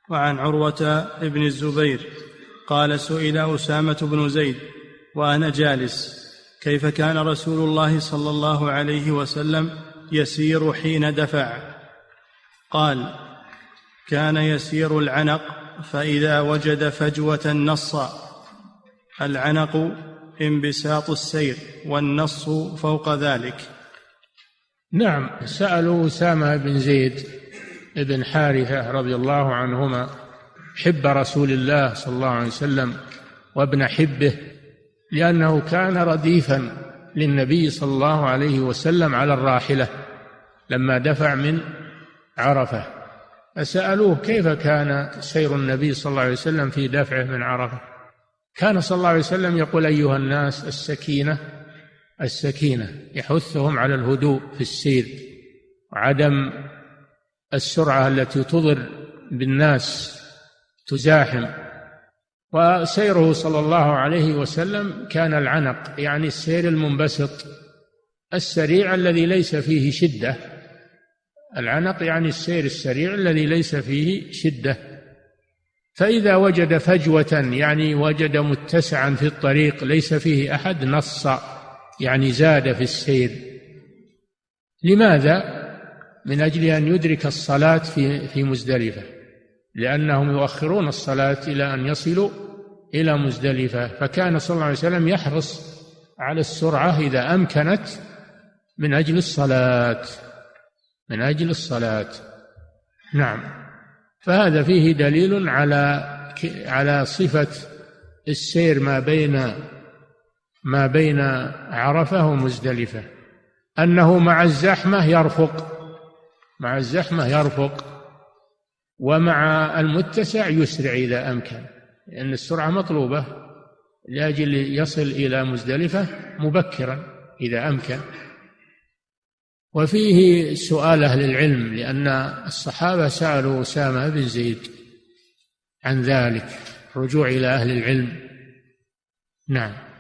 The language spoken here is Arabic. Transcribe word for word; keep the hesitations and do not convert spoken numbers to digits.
وعن عروة بن الزبير قال سئل أسامة بن زيد وأنا جالس كيف كان رسول الله صلى الله عليه وسلم يسير حين دفع؟ قال كان يسير العنق فإذا وجد فجوة نص. العنق انبساط السير والنص فوق ذلك. نعم. سألوا أسامة بن زيد بن حارثة رضي الله عنهما حب رسول الله صلى الله عليه وسلم وابن حبه، لأنه كان رديفا للنبي صلى الله عليه وسلم على الراحلة لما دفع من عرفة، فسألوه كيف كان سير النبي صلى الله عليه وسلم في دفعه من عرفة. كان صلى الله عليه وسلم يقول أيها الناس السكينة السكينة، يحثهم على الهدوء في السير وعدم السرعة التي تضر بالناس تزاحم. وسيره صلى الله عليه وسلم كان العنق، يعني السير المنبسط السريع الذي ليس فيه شدة. العنق يعني السير السريع الذي ليس فيه شدة. فإذا وجد فجوة يعني وجد متسعا في الطريق ليس فيه أحد نص، يعني زاد في السير. لماذا؟ من أجل أن يدرك الصلاة في في مزدلفة، لأنهم يؤخرون الصلاة إلى أن يصلوا إلى مزدلفة، فكان صلى الله عليه وسلم يحرص على السرعة إذا أمكنت من أجل الصلاة من أجل الصلاة. نعم. فهذا فيه دليل على على صفة السير ما بين ما بين عرفة ومزدلفة، أنه مع الزحمة يرفق مع الزحمة يرفق ومع المتسع يسرع إذا أمكن، لأن السرعة مطلوبة لأجل يصل إلى مزدلفة مبكرا إذا أمكن. وفيه سؤال أهل العلم، لأن الصحابة سألوا أسامة بن زيد عن ذلك، رجوع إلى أهل العلم. نعم.